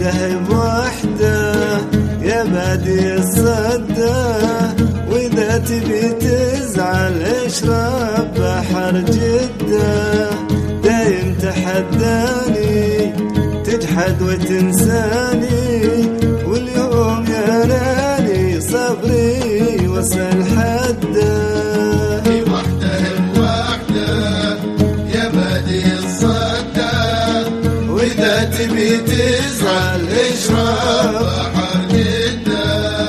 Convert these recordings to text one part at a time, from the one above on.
وحده بوحده يا بادي الصدى، وإذا تبي تزعل اشرب بحر جدة. دايم تحداني تجحد وتنساني، واليوم يا ناني صبري وصل حده. وحده بوحده يا بادي الصدى، وإذا تبي تزعل اشرب بحر جدة.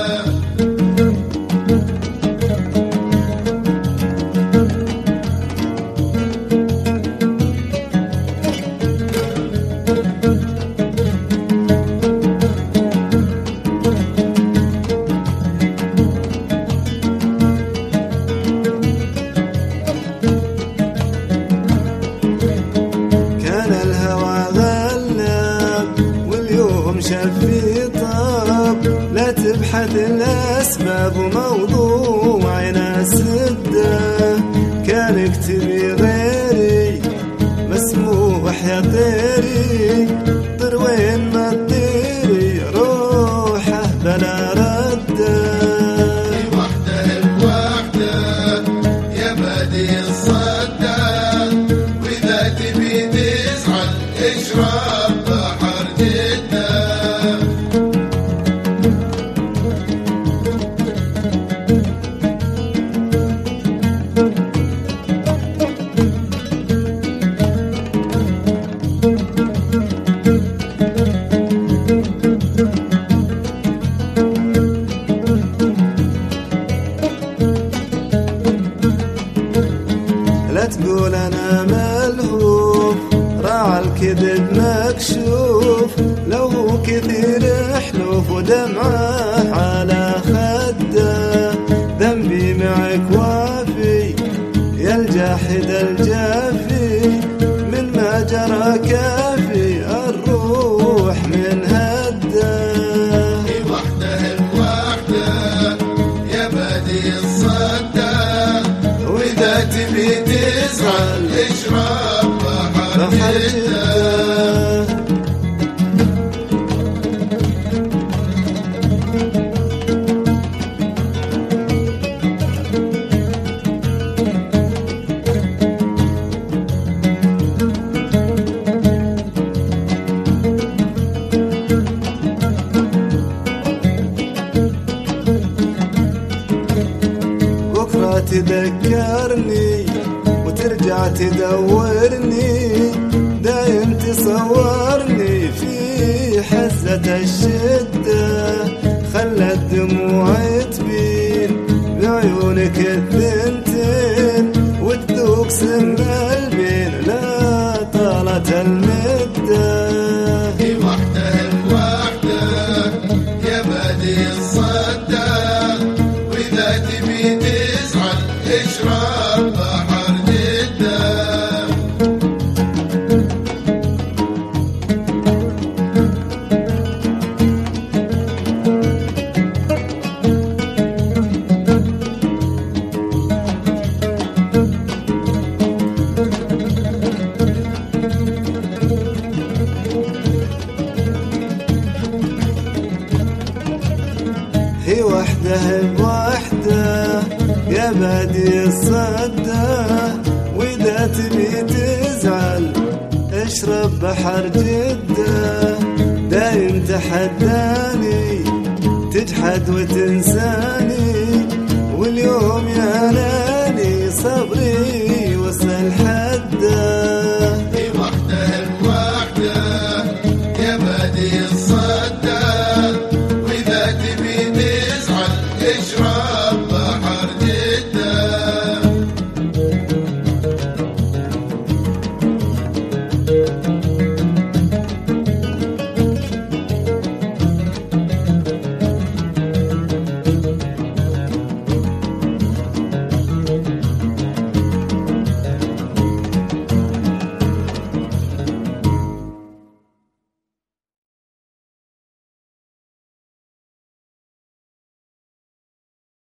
كان الهوى غلاب واليوم شفي طاب، لا تبحث الأسباب وموضوعنا سده. كانك تبي غيري مسموح يا طيري، طر وين ما تطيري روحه بلا رده. وحده بوحده يا بادي الصدى، وإذا تبي تزعل اشرب بحر جدة. لا تقول أنا ملهوف راعى الكذب مكشوف، لو هو كثير حلوف ودمعه على خده. ذنبي معك وافي يا الجاحد الجافي، من ما جرى كافي الروح من هده. وحده بوحده يا بادي الصدى، وإذا تبي تزعل اشرب بحر جدة. بكرة تذكرني وترجع تدورني، دايم تصورني في حزة الشدة. خلت دموعي تبين بعيونك الثنتين، وتذوق سم البين لا طالت المدة. وحده بوحده يا بادي الصدى، وإذا تبي تزعل اشرب بحر جدة. هي وحده بوحده يا بادي الصدى، وإذا تبي تزعل اشرب بحر جدة. دايم تحداني تجحد وتنساني، واليوم يا